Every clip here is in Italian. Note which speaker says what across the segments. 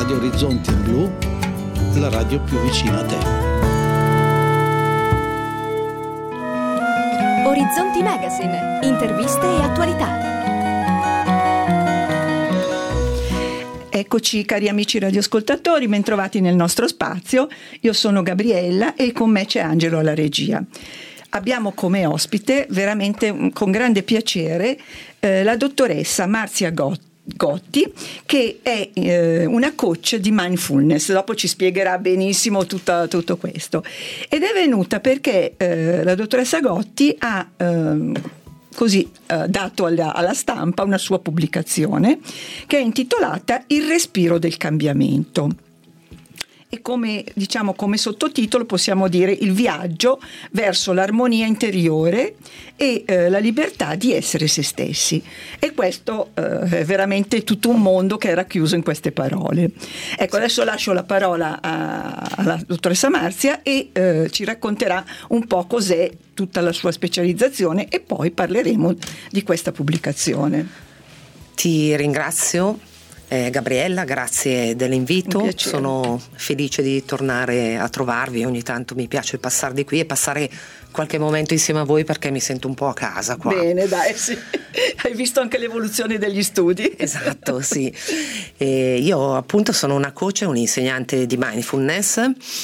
Speaker 1: Radio Orizzonti Blu, la radio più vicina a te.
Speaker 2: Orizzonti Magazine, interviste e attualità.
Speaker 3: Eccoci cari amici radioascoltatori, bentrovati nel nostro spazio. Io sono Gabriella e con me c'è Angelo alla regia. Abbiamo come ospite, veramente con grande piacere, la dottoressa Marzia Gotti, che è una coach di mindfulness. Dopo ci spiegherà benissimo tutto questo. Ed è venuta perché la dottoressa Gotti ha dato alla stampa una sua pubblicazione che è intitolata Il respiro del cambiamento. E come sottotitolo possiamo dire il viaggio verso l'armonia interiore e la libertà di essere se stessi. E questo è veramente tutto un mondo che è racchiuso in queste parole. Ecco, adesso lascio la parola alla dottoressa Marzia e ci racconterà un po' cos'è tutta la sua specializzazione e poi parleremo di questa pubblicazione.
Speaker 4: Ti ringrazio. Gabriella, grazie dell'invito, sono felice di tornare a trovarvi, ogni tanto mi piace passare di qui e passare qualche momento insieme a voi perché mi sento un po' a casa qua.
Speaker 3: Bene, dai, sì. Hai visto anche l'evoluzione degli studi.
Speaker 4: Esatto, sì. Io appunto sono una coach e un'insegnante di mindfulness,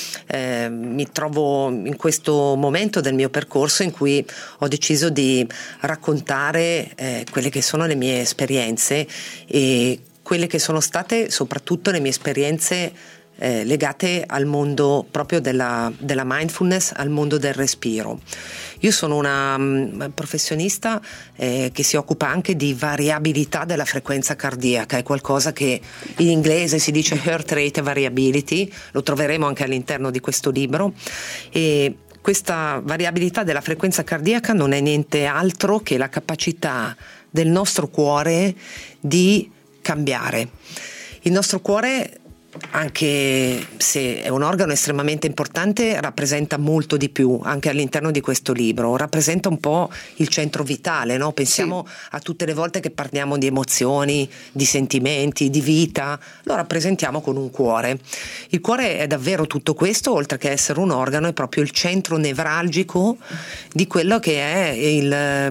Speaker 4: mi trovo in questo momento del mio percorso in cui ho deciso di raccontare quelle che sono le mie esperienze e quelle che sono state soprattutto le mie esperienze legate al mondo proprio della mindfulness, al mondo del respiro. Io sono una professionista che si occupa anche di variabilità della frequenza cardiaca, è qualcosa che in inglese si dice heart rate variability, lo troveremo anche all'interno di questo libro, e questa variabilità della frequenza cardiaca non è niente altro che la capacità del nostro cuore di cambiare. Il nostro cuore, anche se è un organo estremamente importante, rappresenta molto di più anche all'interno di questo libro, rappresenta un po' il centro vitale, no? Pensiamo a tutte le volte che parliamo di emozioni, di sentimenti, di vita, lo rappresentiamo con un cuore. Il cuore è davvero tutto questo, oltre che essere un organo, è proprio il centro nevralgico di quello che è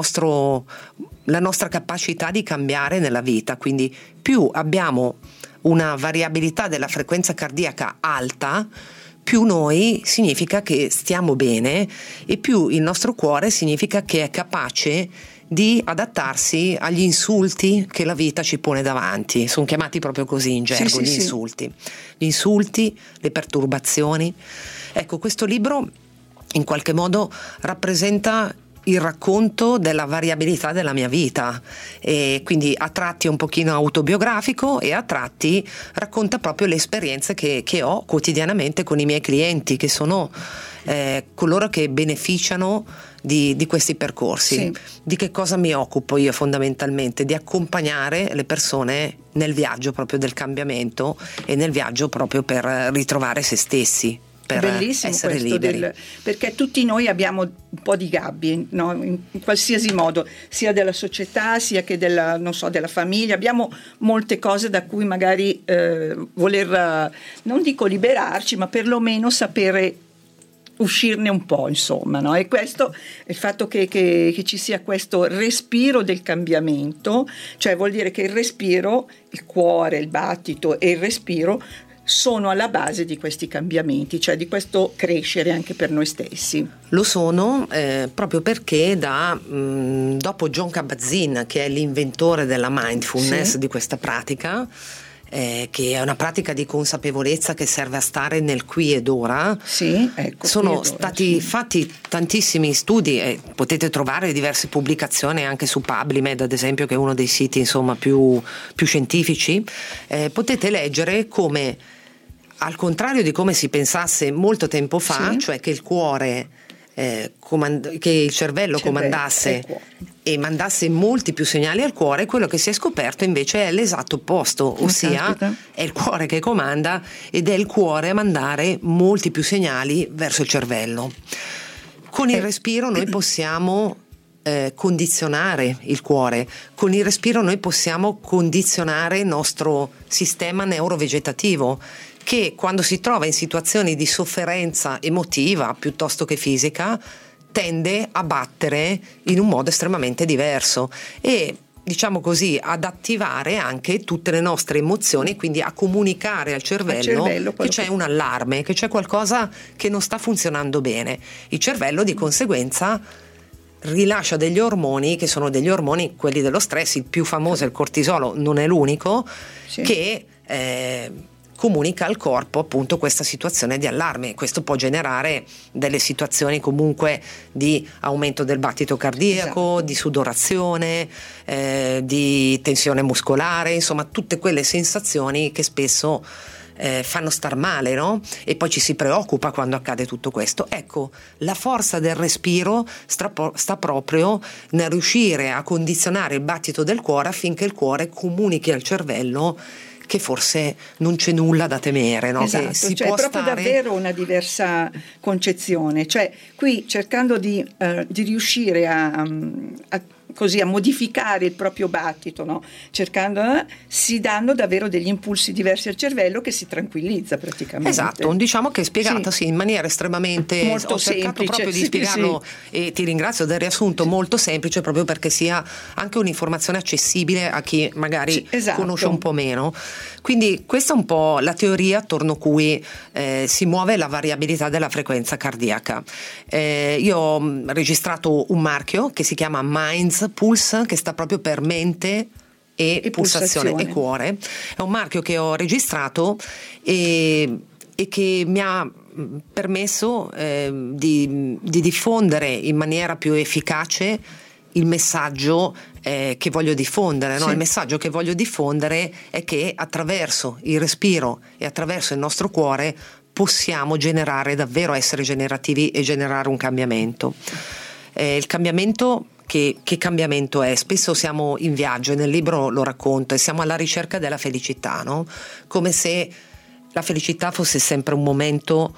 Speaker 4: la nostra capacità di cambiare nella vita. Quindi più abbiamo una variabilità della frequenza cardiaca alta, più noi significa che stiamo bene e più il nostro cuore significa che è capace di adattarsi agli insulti che la vita ci pone davanti. Sono chiamati proprio così in gergo, gli insulti. Gli insulti, le perturbazioni. Ecco, questo libro in qualche modo rappresenta il racconto della variabilità della mia vita, e quindi a tratti è un pochino autobiografico e a tratti racconta proprio le esperienze che ho quotidianamente con i miei clienti, che sono coloro che beneficiano di questi percorsi. Sì. Di che cosa mi occupo io fondamentalmente? Di accompagnare le persone nel viaggio proprio del cambiamento e nel viaggio proprio per ritrovare se stessi.
Speaker 3: Bellissimo
Speaker 4: essere
Speaker 3: questo
Speaker 4: liberi.
Speaker 3: Perché tutti noi abbiamo un po' di gabbie, no? In qualsiasi modo, sia della società sia che della famiglia, abbiamo molte cose da cui magari voler, non dico liberarci, ma perlomeno sapere uscirne un po', insomma, no? E questo, il fatto che ci sia questo respiro del cambiamento, cioè vuol dire che il respiro, il cuore, il battito e il respiro sono alla base di questi cambiamenti, cioè di questo crescere anche per noi stessi.
Speaker 4: Lo sono proprio perché dopo Jon Kabat-Zinn, che è l'inventore della mindfulness, di questa pratica, che è una pratica di consapevolezza che serve a stare nel qui ed ora. Sono stati fatti tantissimi studi, potete trovare diverse pubblicazioni anche su PubMed, ad esempio, che è uno dei siti più scientifici. Potete leggere come, al contrario di come si pensasse molto tempo fa, cioè che il cuore che il cervello comandasse e mandasse molti più segnali al cuore, quello che si è scoperto invece è l'esatto opposto, ossia è il cuore che comanda ed è il cuore a mandare molti più segnali verso il cervello. Con il respiro noi possiamo condizionare il cuore. Con il respiro noi possiamo condizionare il nostro sistema neurovegetativo, che quando si trova in situazioni di sofferenza emotiva piuttosto che fisica tende a battere in un modo estremamente diverso e, diciamo così, ad attivare anche tutte le nostre emozioni, quindi a comunicare al cervello che c'è un allarme, che c'è qualcosa che non sta funzionando bene. Il cervello di conseguenza rilascia degli ormoni che sono degli ormoni, quelli dello stress. Il più famoso è il cortisolo, non è l'unico, che comunica al corpo appunto questa situazione di allarme. Questo può generare delle situazioni comunque di aumento del battito cardiaco, di sudorazione, di tensione muscolare, insomma tutte quelle sensazioni che spesso fanno star male, no? E poi ci si preoccupa quando accade tutto questo. Ecco, la forza del respiro sta proprio nel riuscire a condizionare il battito del cuore affinché il cuore comunichi al cervello che forse non c'è nulla da temere, no?
Speaker 3: Esatto,
Speaker 4: che si
Speaker 3: cioè
Speaker 4: può
Speaker 3: è proprio
Speaker 4: stare...
Speaker 3: davvero una diversa concezione, cioè qui cercando di riuscire a modificare il proprio battito, no? Cercando, si danno davvero degli impulsi diversi al cervello che si tranquillizza praticamente.
Speaker 4: Esatto, diciamo che è spiegata in maniera estremamente
Speaker 3: molto
Speaker 4: ho cercato
Speaker 3: semplice,
Speaker 4: proprio di spiegarlo e ti ringrazio del riassunto molto semplice, proprio perché sia anche un'informazione accessibile a chi magari conosce un po' meno. Quindi questa è un po' la teoria attorno a cui si muove la variabilità della frequenza cardiaca. Io ho registrato un marchio che si chiama Minds Pulse, che sta proprio per mente e pulsazione e cuore. È un marchio che ho registrato e che mi ha permesso di diffondere in maniera più efficace il messaggio che voglio diffondere, no? Il messaggio che voglio diffondere è che attraverso il respiro e attraverso il nostro cuore possiamo generare, davvero essere generativi e generare un cambiamento. Il cambiamento, che cambiamento è? Spesso siamo in viaggio e nel libro lo racconto e siamo alla ricerca della felicità, no? Come se la felicità fosse sempre un momento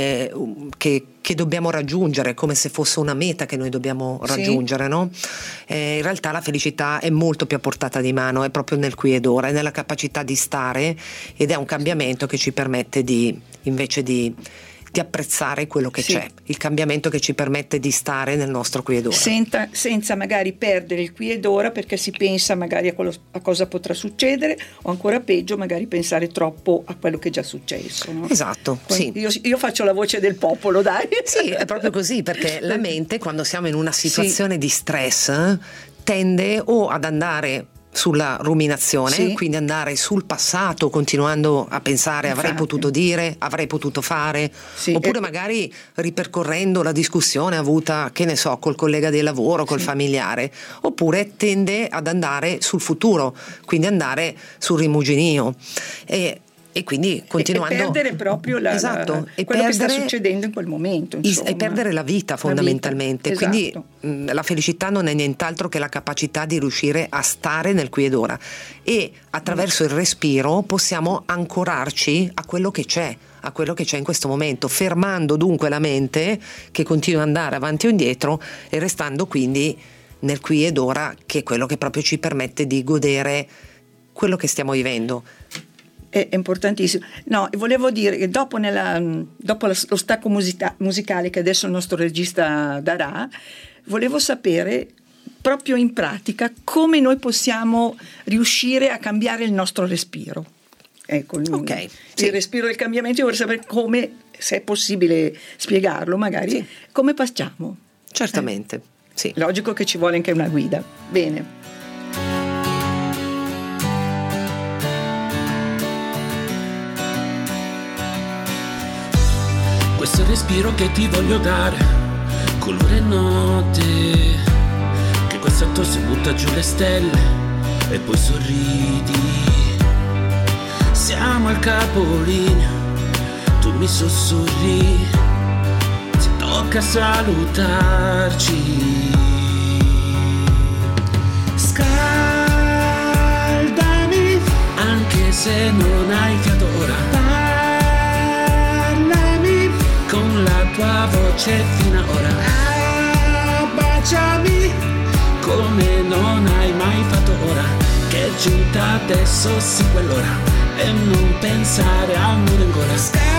Speaker 4: che dobbiamo raggiungere, come se fosse una meta che noi dobbiamo raggiungere, no? In realtà la felicità è molto più a portata di mano, è proprio nel qui ed ora, è nella capacità di stare, ed è un cambiamento che ci permette invece di apprezzare quello che c'è, il cambiamento che ci permette di stare nel nostro qui ed ora.
Speaker 3: Senza magari perdere il qui ed ora, perché si pensa magari a cosa potrà succedere, o ancora peggio magari pensare troppo a quello che è già successo, no?
Speaker 4: Esatto,
Speaker 3: Io faccio la voce del popolo, dai.
Speaker 4: Sì, è proprio così, perché la mente, quando siamo in una situazione di stress, tende o ad andare sulla ruminazione, quindi andare sul passato continuando a pensare avrei potuto dire, avrei potuto fare, oppure magari ripercorrendo la discussione avuta, che ne so, col collega di lavoro, col familiare, oppure tende ad andare sul futuro, quindi andare sul rimuginio e quindi continuando
Speaker 3: e perdere proprio quello che sta succedendo in quel momento, insomma.
Speaker 4: E perdere la vita fondamentalmente.
Speaker 3: La vita.
Speaker 4: Quindi la felicità non è nient'altro che la capacità di riuscire a stare nel qui ed ora, e attraverso il respiro possiamo ancorarci a quello che c'è in questo momento, fermando dunque la mente che continua ad andare avanti o indietro e restando quindi nel qui ed ora, che è quello che proprio ci permette di godere quello che stiamo vivendo.
Speaker 3: È importantissimo. No, volevo dire che dopo lo stacco musicale che adesso il nostro regista darà, volevo sapere proprio in pratica come noi possiamo riuscire a cambiare il nostro respiro. Ecco, il respiro del cambiamento. Io vorrei sapere come, se è possibile spiegarlo magari, come facciamo.
Speaker 4: Certamente, sì.
Speaker 3: Logico che ci vuole anche una guida. Bene.
Speaker 5: Questo è il respiro che ti voglio dare, colore notte, che questa tosse butta giù le stelle e poi sorridi. Siamo al capolinea, tu mi sussurri, ti tocca salutarci. Scaldami, anche se non hai fiato ora. Con la tua voce fino ora, baciami, come non hai mai fatto ora, che è giunta adesso sì quell'ora, e non pensare al muro ancora.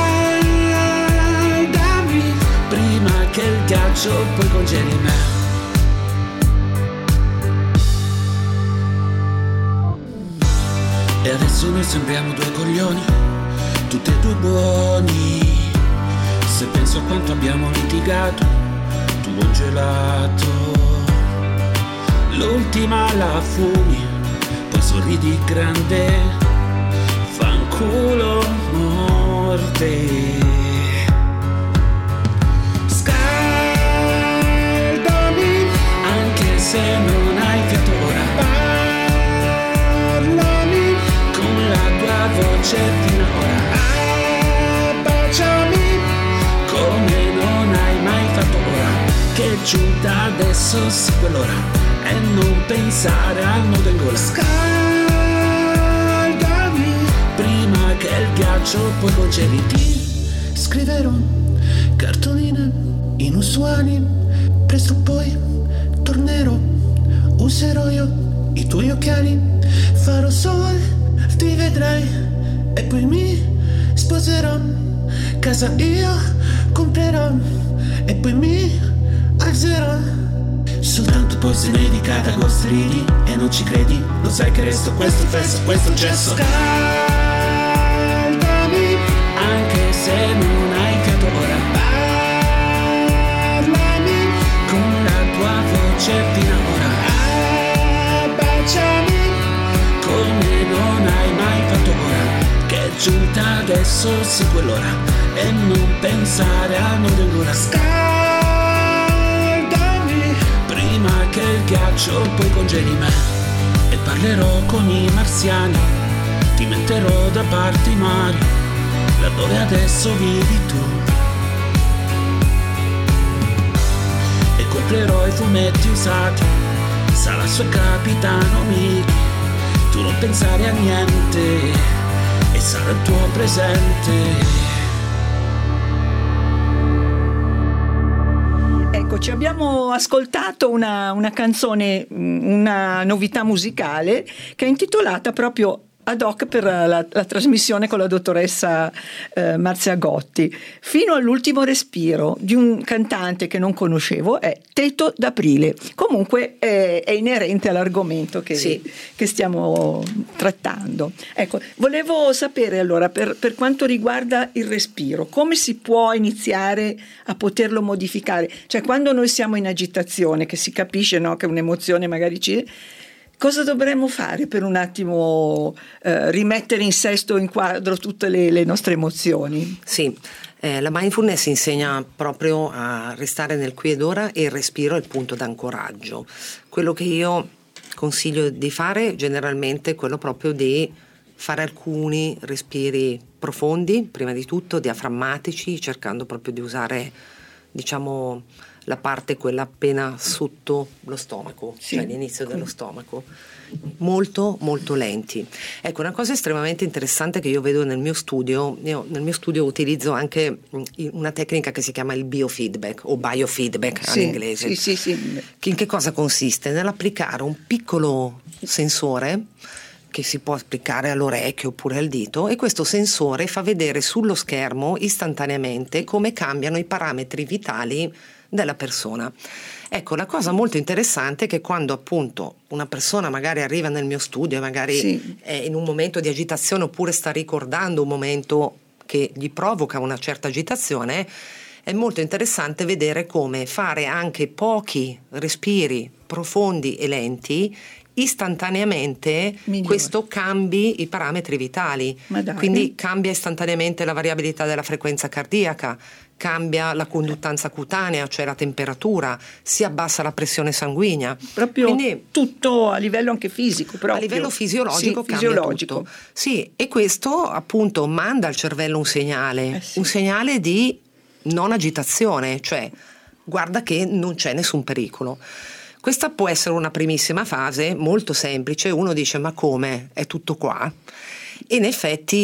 Speaker 5: Scaldami prima che il ghiaccio poi congeli me. E adesso noi sembriamo due coglioni, tutti e due buoni. Se penso a quanto abbiamo litigato, tu un gelato, l'ultima la fumi, poi sorridi grande, fanculo morte. Scaldami, anche se non hai fiato ora, parlami con la tua voce fino ora, abbracciami come non hai mai fatto ora, che è giunta adesso sì quell'ora, e non pensare al nudo in gola. Scaldami prima che il ghiaccio poi congeli. Ti scriverò cartoline inusuali, presto poi tornerò, userò io i tuoi occhiali, farò sol, ti vedrai e poi mi sposerò, casa io comprerò e poi mi alzerò. Soltanto poi se ne dedica ad agosto ridi e non ci credi, lo sai che resto questo fesso, questo gesso. Scaldami anche se non hai fiato ora, parlami con la tua voce fino ora, abbracciami come non hai mai fatto ora, che è giunta adesso sì quell'ora, e non pensare a non ancora. Scaldami prima che il ghiaccio poi congeli me, e parlerò con i marziani, ti metterò da parte i mari, laddove adesso vivi tu, e comprerò i fumetti usati, sarà suo capitano Mickey, tu non pensare a niente e sarà il tuo presente.
Speaker 3: Ci abbiamo ascoltato una canzone, una novità musicale che è intitolata proprio ad hoc per la trasmissione con la dottoressa Marzia Gotti, Fino all'ultimo respiro, di un cantante che non conoscevo, è Teto d'Aprile. Comunque è inerente all'argomento che stiamo trattando. Ecco, volevo sapere allora, per quanto riguarda il respiro, come si può iniziare a poterlo modificare? Cioè, quando noi siamo in agitazione, che si capisce, no, che un'emozione magari cosa dovremmo fare per un attimo rimettere in sesto, in quadro tutte le nostre emozioni?
Speaker 4: Sì, la mindfulness insegna proprio a restare nel qui ed ora, e il respiro è il punto d'ancoraggio. Quello che io consiglio di fare generalmente è quello proprio di fare alcuni respiri profondi, prima di tutto diaframmatici, cercando proprio di usare, diciamo, la parte quella appena sotto lo stomaco, cioè l'inizio dello stomaco, molto molto lenti. Ecco, una cosa estremamente interessante che io vedo nel mio studio, io nel mio studio utilizzo anche una tecnica che si chiama il biofeedback o biofeedback all'inglese. Che in che cosa consiste? Nell'applicare un piccolo sensore che si può applicare all'orecchio oppure al dito, e questo sensore fa vedere sullo schermo istantaneamente come cambiano i parametri vitali della persona. Ecco, la cosa molto interessante è che quando appunto una persona magari arriva nel mio studio e magari è in un momento di agitazione oppure sta ricordando un momento che gli provoca una certa agitazione, è molto interessante vedere come fare anche pochi respiri profondi e lenti istantaneamente questo cambi i parametri vitali, quindi cambia istantaneamente la variabilità della frequenza cardiaca, cambia la conduttanza cutanea, cioè la temperatura, si abbassa la pressione sanguigna, proprio quindi,
Speaker 3: tutto a livello anche fisico, proprio.
Speaker 4: A livello fisiologico cambia tutto. Sì, e questo appunto manda al cervello un segnale, un segnale di non agitazione, cioè guarda che non c'è nessun pericolo. Questa può essere una primissima fase molto semplice, uno dice ma come? È tutto qua? E in effetti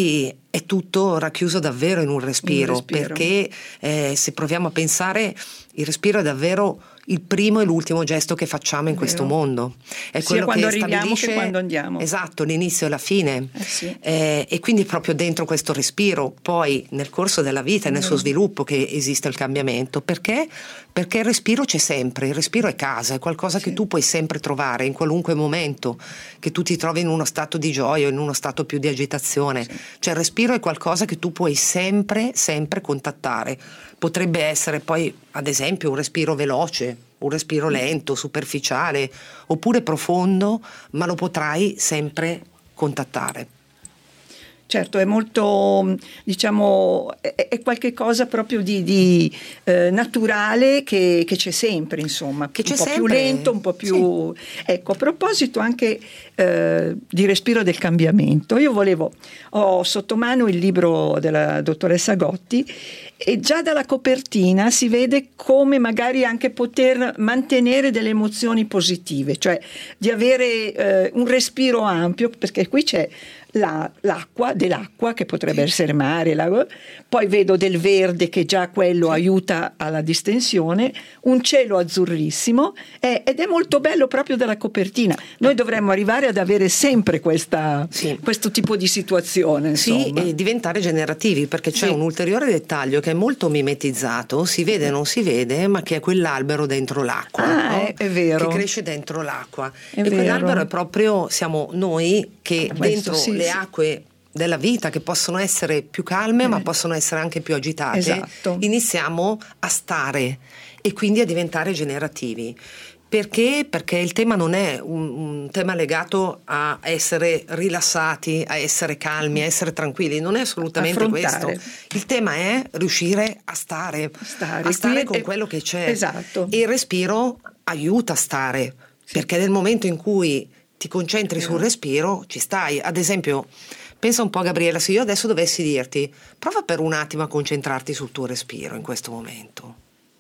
Speaker 4: è tutto racchiuso davvero in un respiro. Perché se proviamo a pensare, il respiro è davvero il primo e l'ultimo gesto che facciamo in questo mondo. È
Speaker 3: sia
Speaker 4: quello
Speaker 3: quando
Speaker 4: che
Speaker 3: arriviamo
Speaker 4: stabilisce,
Speaker 3: che quando andiamo.
Speaker 4: Esatto, l'inizio e la fine.
Speaker 3: Sì.
Speaker 4: E quindi proprio dentro questo respiro, poi nel corso della vita e nel suo sviluppo, che esiste il cambiamento. Perché? Perché il respiro c'è sempre, il respiro è casa, è qualcosa che tu puoi sempre trovare in qualunque momento, che tu ti trovi in uno stato di gioia o in uno stato più di agitazione. Cioè il respiro è qualcosa che tu puoi sempre contattare. Potrebbe essere poi, ad esempio, un respiro veloce, un respiro lento, superficiale, oppure profondo, ma lo potrai sempre contattare.
Speaker 3: Certo, è molto, diciamo, è qualche cosa proprio di naturale che c'è sempre, insomma,
Speaker 4: che c'è
Speaker 3: un po'
Speaker 4: sempre.
Speaker 3: Più lento, un po' più... Sì. Ecco, a proposito anche di respiro del cambiamento, ho sotto mano il libro della dottoressa Gotti, e già dalla copertina si vede come magari anche poter mantenere delle emozioni positive, cioè di avere un respiro ampio, perché qui c'è l'acqua, dell'acqua che potrebbe essere mare, poi vedo del verde che già quello aiuta alla distensione, un cielo azzurrissimo, ed è molto bello proprio dalla copertina. Noi dovremmo arrivare ad avere sempre questo tipo di situazione, insomma.
Speaker 4: Sì, e diventare generativi, perché c'è un ulteriore dettaglio che è molto mimetizzato, si vede o non si vede, ma che è quell'albero dentro l'acqua, no?
Speaker 3: È vero,
Speaker 4: che cresce dentro l'acqua,
Speaker 3: è
Speaker 4: e
Speaker 3: vero.
Speaker 4: Quell'albero è proprio, siamo noi che dentro le acque della vita, che possono essere più calme ma possono essere anche più agitate,
Speaker 3: esatto.
Speaker 4: Iniziamo a stare e quindi a diventare generativi. Perché? Perché il tema non è un tema legato a essere rilassati, a essere calmi, a essere tranquilli, non è assolutamente
Speaker 3: affrontare.
Speaker 4: questo. Il tema è riuscire a stare con quello che c'è.
Speaker 3: Esatto.
Speaker 4: E il respiro aiuta a stare, perché nel momento in cui ti concentri sul respiro ci stai. Ad esempio, pensa un po', Gabriella, se io adesso dovessi dirti prova per un attimo a concentrarti sul tuo respiro in questo momento.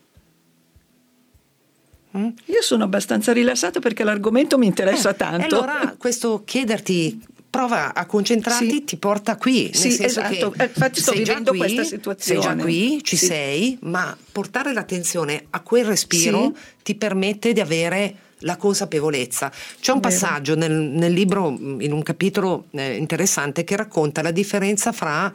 Speaker 3: Io sono abbastanza rilassato perché l'argomento mi interessa tanto.
Speaker 4: Allora questo chiederti, prova a concentrarti, ti porta qui, nel senso
Speaker 3: esatto.
Speaker 4: che
Speaker 3: infatti sto vivendo questa situazione.
Speaker 4: Sei già qui, ci sei, ma portare l'attenzione a quel respiro ti permette di avere la consapevolezza. C'è un passaggio nel libro, in un capitolo interessante, che racconta la differenza fra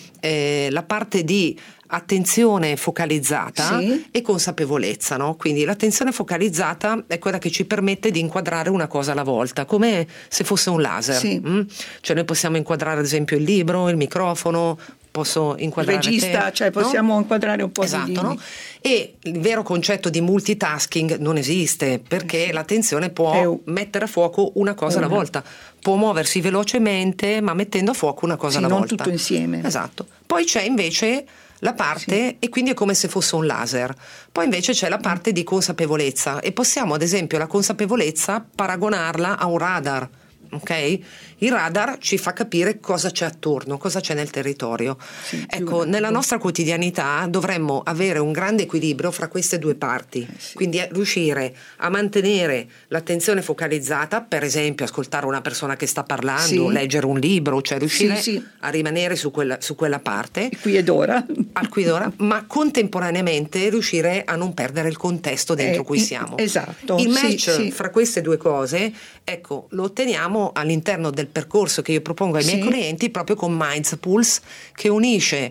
Speaker 4: la parte di attenzione focalizzata e consapevolezza, no? Quindi l'attenzione focalizzata è quella che ci permette di inquadrare una cosa alla volta, come se fosse un laser. Cioè noi possiamo inquadrare ad esempio il libro, il microfono, posso inquadrare
Speaker 3: il regista, cioè possiamo inquadrare un po' di
Speaker 4: no? E il vero concetto di multitasking non esiste, perché l'attenzione può mettere a fuoco una cosa alla volta, può muoversi velocemente ma mettendo a fuoco una cosa alla volta,
Speaker 3: non tutto insieme.
Speaker 4: Esatto. Poi c'è invece la parte, e quindi è come se fosse un laser. Poi invece c'è la parte di consapevolezza, e possiamo ad esempio la consapevolezza paragonarla a un radar. Ok? Il radar ci fa capire cosa c'è attorno, cosa c'è nel territorio. Ecco, nella nostra quotidianità dovremmo avere un grande equilibrio fra queste due parti, quindi riuscire a mantenere l'attenzione focalizzata, per esempio ascoltare una persona che sta parlando, leggere un libro, cioè riuscire a rimanere su quella parte,
Speaker 3: qui ed ora,
Speaker 4: ma contemporaneamente riuscire a non perdere il contesto dentro cui siamo.
Speaker 3: Esatto.
Speaker 4: Il match fra queste due cose, ecco, lo otteniamo all'interno del percorso che io propongo ai miei clienti, proprio con Minds Pulse, che unisce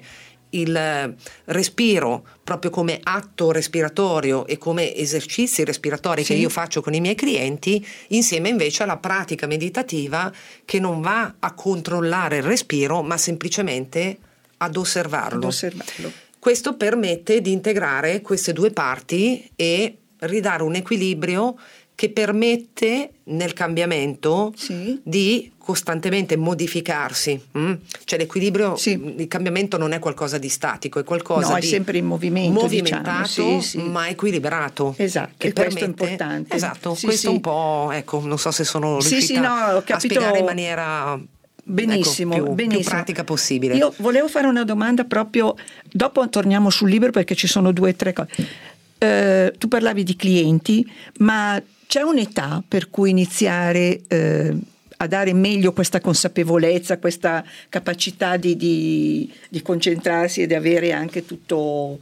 Speaker 4: il respiro proprio come atto respiratorio e come esercizi respiratori che io faccio con i miei clienti, insieme invece alla pratica meditativa che non va a controllare il respiro ma semplicemente ad osservarlo. Questo permette di integrare queste due parti e ridare un equilibrio che permette nel cambiamento di costantemente modificarsi. Cioè l'equilibrio, il cambiamento non è qualcosa di statico, è qualcosa di
Speaker 3: è sempre in movimento,
Speaker 4: movimentato, ma equilibrato.
Speaker 3: Esatto,
Speaker 4: che
Speaker 3: questo
Speaker 4: permette,
Speaker 3: è importante.
Speaker 4: Esatto, questo un po', ecco, non so se sono riuscita a spiegare in maniera
Speaker 3: benissimo,
Speaker 4: più pratica possibile.
Speaker 3: Io volevo fare una domanda proprio, dopo torniamo sul libro perché ci sono 2 o 3 cose. Tu parlavi di clienti, ma c'è un'età per cui iniziare a dare meglio questa consapevolezza, questa capacità di concentrarsi e di avere anche tutta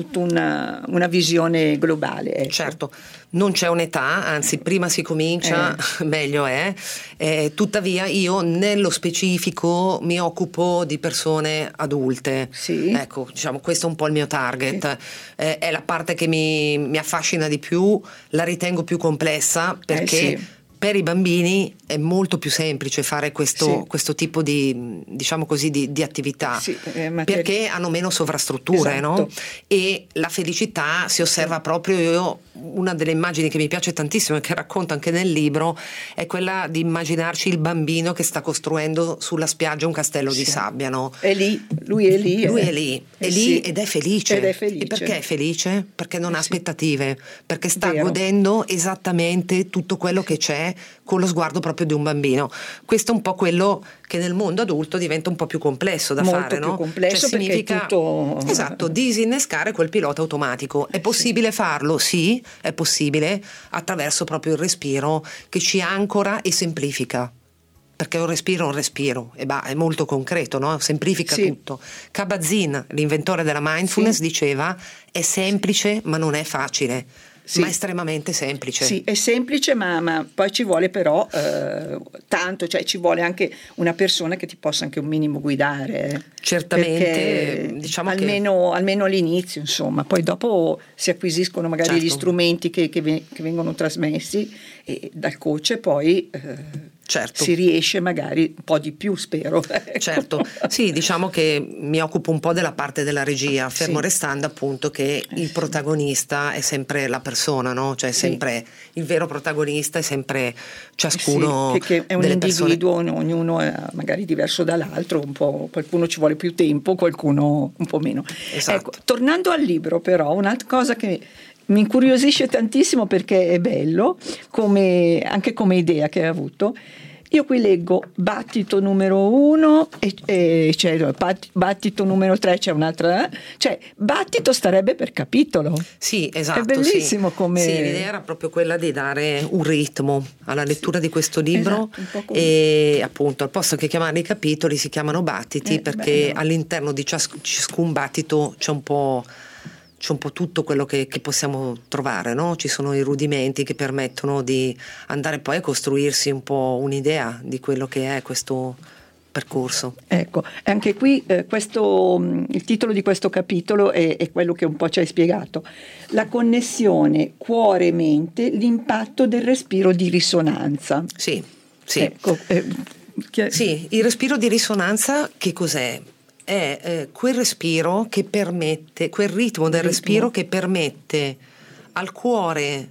Speaker 3: una visione globale. Ecco.
Speaker 4: Certo, non c'è un'età, anzi prima si comincia meglio è. Tuttavia io nello specifico mi occupo di persone adulte.
Speaker 3: Sì.
Speaker 4: Ecco, diciamo questo è un po' il mio target. È la parte che mi affascina di più, la ritengo più complessa perché per i bambini è molto più semplice fare questo tipo di, diciamo così, di attività, perché hanno meno sovrastrutture,
Speaker 3: esatto.
Speaker 4: no? E la felicità si osserva proprio. Io una delle immagini che mi piace tantissimo e che racconto anche nel libro è quella di immaginarci il bambino che sta costruendo sulla spiaggia un castello di sabbia, no?
Speaker 3: Lui è lì
Speaker 4: ed è felice. E perché è felice? Perché non ha aspettative, perché sta godendo esattamente tutto quello che c'è con lo sguardo proprio di un bambino. Questo è un po' quello che nel mondo adulto diventa un po' più complesso da fare, no?
Speaker 3: Molto più complesso,
Speaker 4: cioè, significa
Speaker 3: tutto...
Speaker 4: esatto, disinnescare quel pilota automatico. È possibile farlo? Sì, è possibile attraverso proprio il respiro che ci ancora e semplifica. Perché un respiro è molto concreto, no? Semplifica tutto. Kabat-Zinn, l'inventore della mindfulness, diceva: è semplice ma non è facile. Ma è estremamente semplice.
Speaker 3: Sì, è semplice, ma poi ci vuole però tanto, cioè ci vuole anche una persona che ti possa anche un minimo guidare.
Speaker 4: Certamente, diciamo
Speaker 3: almeno all'inizio, insomma, poi dopo si acquisiscono magari gli strumenti che vengono trasmessi e dal coach e poi si riesce magari un po' di più, spero.
Speaker 4: Certo, sì, diciamo che mi occupo un po' della parte della regia, fermo restando appunto che il protagonista è sempre la persona, no? Cioè sempre il vero protagonista è sempre ciascuno
Speaker 3: che è un individuo, ognuno è magari diverso dall'altro, un po', qualcuno ci vuole più tempo, qualcuno un po' meno.
Speaker 4: Esatto.
Speaker 3: Ecco, tornando al libro però, un'altra cosa che mi incuriosisce tantissimo perché è bello, anche come idea che hai avuto. Io qui leggo battito numero 1 e c'è battito numero 3, c'è un'altra, cioè battito starebbe per capitolo.
Speaker 4: Sì, esatto.
Speaker 3: È bellissimo come...
Speaker 4: Sì, l'idea era proprio quella di dare un ritmo alla lettura di questo libro,
Speaker 3: esatto,
Speaker 4: e appunto al posto che chiamarli capitoli si chiamano battiti perché all'interno di ciascun battito c'è un po' tutto quello che possiamo trovare, no? Ci sono i rudimenti che permettono di andare poi a costruirsi un po' un'idea di quello che è questo percorso.
Speaker 3: Ecco, anche qui il titolo di questo capitolo è quello che un po' ci hai spiegato: la connessione cuore-mente, l'impatto del respiro di risonanza.
Speaker 4: Sì.
Speaker 3: Ecco,
Speaker 4: sì, il respiro di risonanza che cos'è? È quel respiro che permette, quel ritmo del respiro che permette al cuore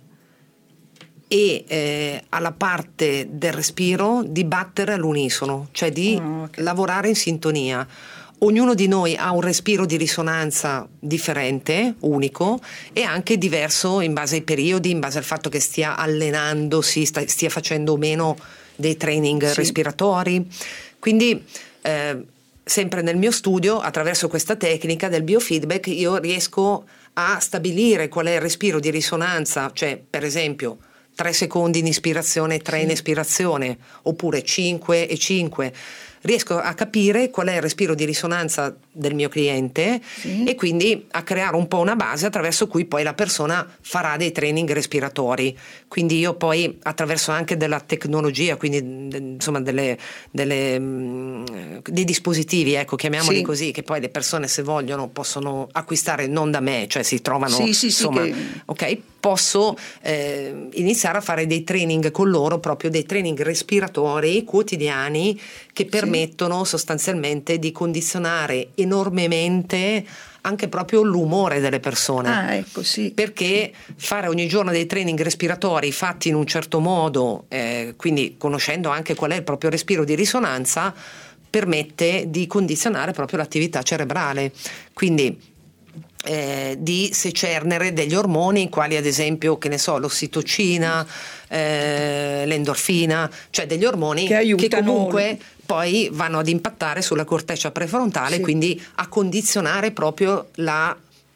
Speaker 4: e alla parte del respiro di battere all'unisono, cioè di lavorare in sintonia. Ognuno di noi ha un respiro di risonanza differente, unico, e anche diverso in base ai periodi, in base al fatto che stia allenandosi, stia facendo o meno dei training respiratori. Quindi sempre nel mio studio, attraverso questa tecnica del biofeedback, io riesco a stabilire qual è il respiro di risonanza, cioè per esempio 3 secondi in ispirazione e 3 in espirazione, oppure 5 e 5. Riesco a capire qual è il respiro di risonanza del mio cliente e quindi a creare un po' una base attraverso cui poi la persona farà dei training respiratori. Quindi io poi attraverso anche della tecnologia, quindi insomma dei dispositivi, ecco, chiamiamoli così, che poi le persone se vogliono possono acquistare non da me, cioè si trovano insomma, ok, posso iniziare a fare dei training con loro, proprio dei training respiratori quotidiani che permettono sostanzialmente di condizionare enormemente anche proprio l'umore delle persone.
Speaker 3: Ecco,
Speaker 4: perché fare ogni giorno dei training respiratori fatti in un certo modo, quindi conoscendo anche qual è il proprio respiro di risonanza, permette di condizionare proprio l'attività cerebrale, quindi di secernere degli ormoni quali ad esempio, che ne so, l'ossitocina, l'endorfina, cioè degli ormoni che comunque poi vanno ad impattare sulla corteccia prefrontale, quindi a condizionare proprio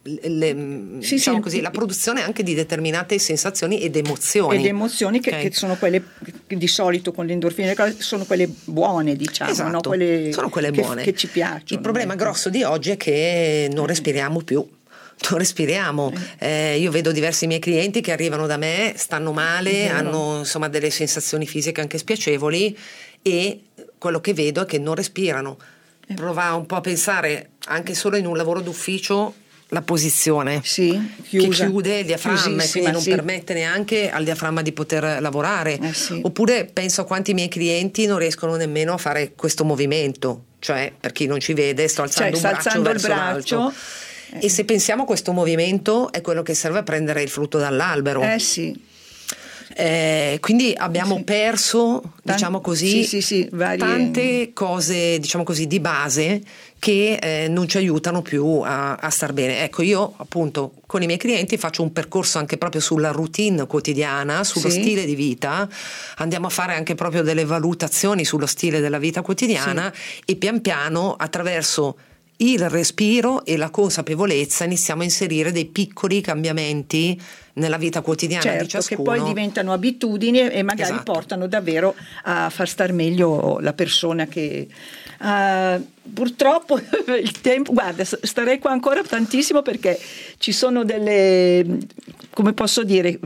Speaker 4: diciamo così, la produzione anche di determinate sensazioni ed emozioni.
Speaker 3: Ed emozioni che sono quelle che di solito con le endorfine sono quelle buone, diciamo,
Speaker 4: esatto,
Speaker 3: no? Quelle
Speaker 4: sono quelle buone
Speaker 3: che ci piacciono.
Speaker 4: Il problema grosso di oggi è che non respiriamo più. Non respiriamo. Io vedo diversi miei clienti che arrivano da me, stanno male, hanno insomma delle sensazioni fisiche anche spiacevoli, e quello che vedo è che non respirano. Prova un po' a pensare anche solo in un lavoro d'ufficio, la posizione
Speaker 3: chiusa,
Speaker 4: che chiude il diaframma e quindi non permette neanche al diaframma di poter lavorare. Oppure penso a quanti miei clienti non riescono nemmeno a fare questo movimento, cioè, per chi non ci vede, sto alzando un braccio verso l'alto. E se pensiamo a questo movimento è quello che serve a prendere il frutto dall'albero. Quindi abbiamo perso, diciamo così, tante cose, diciamo così, di base che non ci aiutano più a star bene. Ecco, io appunto con i miei clienti faccio un percorso anche proprio sulla routine quotidiana, sullo stile di vita, andiamo a fare anche proprio delle valutazioni sullo stile della vita quotidiana e pian piano, attraverso il respiro e la consapevolezza, iniziamo a inserire dei piccoli cambiamenti nella vita quotidiana di ciascuno,
Speaker 3: che poi diventano abitudini e magari portano davvero a far star meglio la persona che purtroppo il tempo, guarda, starei qua ancora tantissimo perché ci sono delle, come posso dire,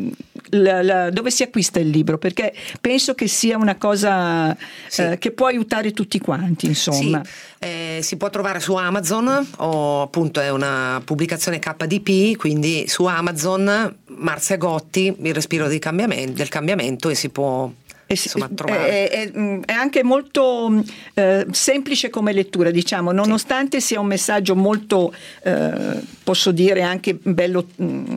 Speaker 3: dove si acquista il libro, perché penso che sia una cosa che può aiutare tutti quanti, insomma.
Speaker 4: Si può trovare su Amazon, o appunto è una pubblicazione KDP, quindi su Amazon Marzia Gotti, Il respiro del cambiamento, e si può trovare.
Speaker 3: È anche molto semplice come lettura, diciamo, nonostante sia un messaggio molto posso dire anche bello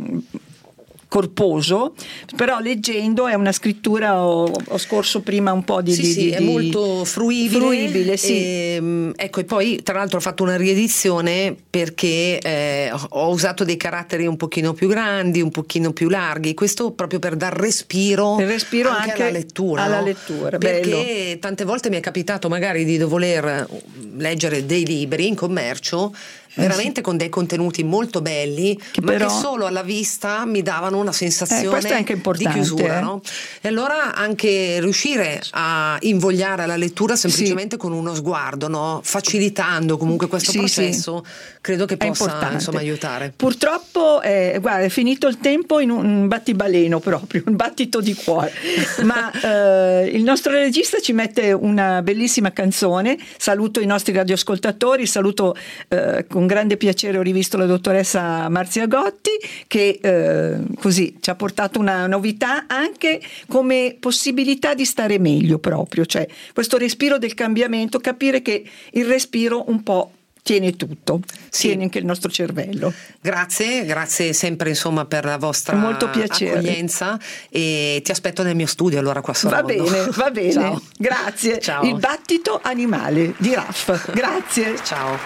Speaker 3: corposo, però leggendo è una scrittura, ho scorso prima un po' è
Speaker 4: molto fruibile, ecco, e poi tra l'altro ho fatto una riedizione perché ho usato dei caratteri un pochino più grandi, un pochino più larghi, questo proprio per dar respiro anche alla lettura, perché
Speaker 3: bello.
Speaker 4: Tante volte mi è capitato magari di voler leggere dei libri in commercio veramente con dei contenuti molto belli, ma che solo alla vista mi davano una sensazione di chiusura, no? E allora anche riuscire a invogliare alla lettura semplicemente con uno sguardo, no? Facilitando comunque questo processo, credo che possa insomma aiutare.
Speaker 3: Purtroppo guarda, è finito il tempo in un battibaleno, proprio un battito di cuore, ma il nostro regista ci mette una bellissima canzone. Saluto i nostri radioascoltatori, saluto con grande piacere, ho rivisto la dottoressa Marzia Gotti che così ci ha portato una novità anche come possibilità di stare meglio, proprio, cioè questo respiro del cambiamento, capire che il respiro un po' tiene tutto, tiene anche il nostro cervello.
Speaker 4: Grazie sempre insomma per la vostra accoglienza, e ti aspetto nel mio studio allora qua a Rondo.
Speaker 3: Va bene,
Speaker 4: ciao.
Speaker 3: Grazie.
Speaker 4: Ciao.
Speaker 3: Il battito animale di Raff. Grazie.
Speaker 4: Ciao.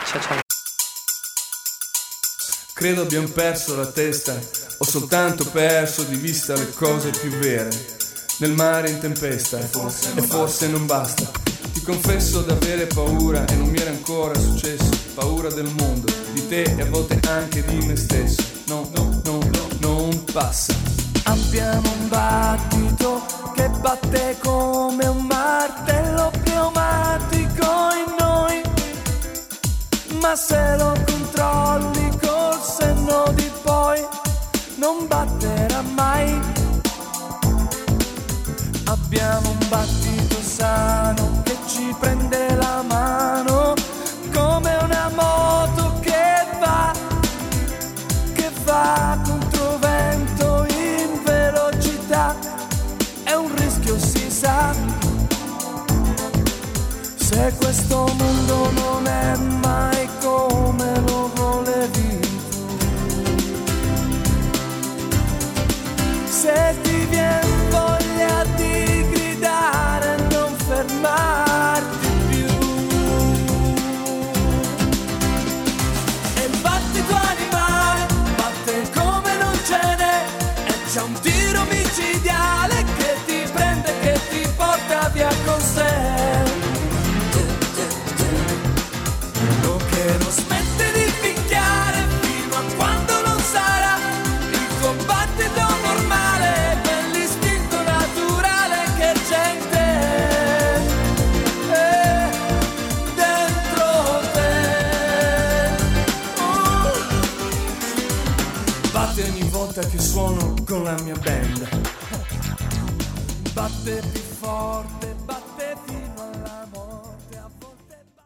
Speaker 6: Credo abbiamo perso la testa, ho soltanto perso di vista le cose più vere. Nel mare in tempesta, e forse non basta. Ti confesso d'avere paura, e non mi era ancora successo. Paura del mondo, di te e a volte anche di me stesso. No, non passa.
Speaker 5: Abbiamo un battito che batte come un martello pneumatico in noi, ma se lo controlli col senno di poi non batterà mai. Abbiamo un battito sano che ci prende la mano come una moto che va contro vento in velocità. È un rischio, si sa, se questo mondo non è mai come lo volevi tu. Se ti viene voglia di gridare, non fermarti più. E il battito animale batte come non ce n'è, e c'è un tiro micidiale che ti prende, che ti porta via con sé.
Speaker 6: che suono con la mia band. Batte più forte